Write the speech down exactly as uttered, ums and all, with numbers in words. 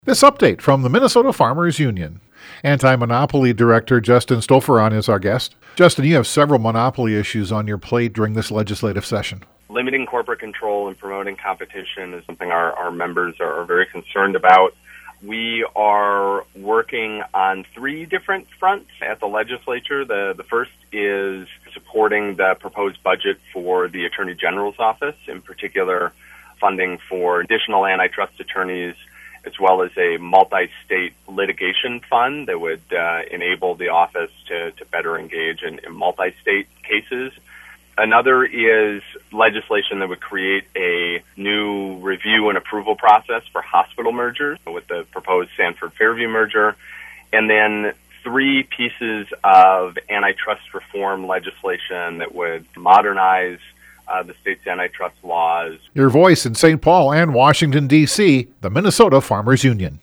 This update from the Minnesota Farmers Union. Anti-Monopoly Director Justin Stoufferan is our guest. Justin, you have several monopoly issues on your plate during this legislative session. Limiting corporate control and promoting competition is something our, our members are very concerned about. We are working on three different fronts at the legislature. The, the first is supporting the proposed budget for the Attorney General's office, in particular funding for additional antitrust attorneys, as well as a multi-state litigation fund that would uh, enable the office to, to better engage in, in multi-state cases. Another is legislation that would create a new review and approval process for hospital mergers with the proposed Sanford Fairview merger. And then three pieces of antitrust reform legislation that would modernize Uh, the state's antitrust laws. Your voice in Saint Paul and Washington, D C, the Minnesota Farmers Union.